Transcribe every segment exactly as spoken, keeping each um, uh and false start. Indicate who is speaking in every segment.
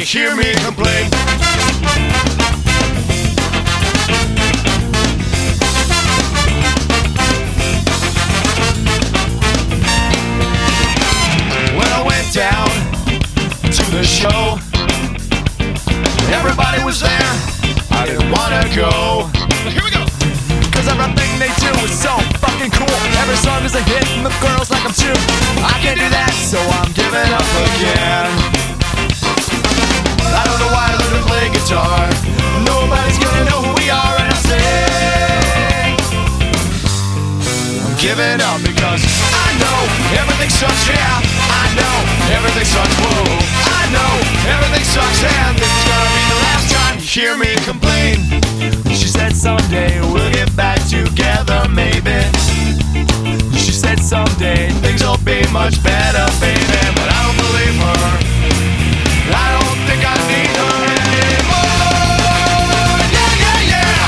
Speaker 1: you hear me complain. When I went down to the show, everybody was there, I didn't wanna go. Here we go! Cause everything they do is so fucking cool. Every song is a hit and the girls like them too. I can't do that, so I'm giving up again. I don't know why I learned to play guitar. Nobody's gonna know who we are, and I sing. I'm giving up because I know everything sucks, yeah. I know everything sucks, whoa. I know everything sucks, and this is gonna be the last time you hear me complain. She said someday we'll get back together, maybe. She said someday things will be much better, baby. But I don't believe her. I don't think I need her anymore. Yeah, yeah, yeah.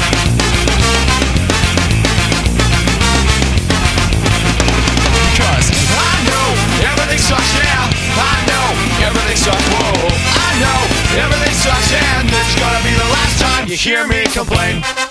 Speaker 1: Cause I know everything sucks, yeah. I know everything sucks, whoa. I know everything sucks, and this is gonna be the last time you hear me complain.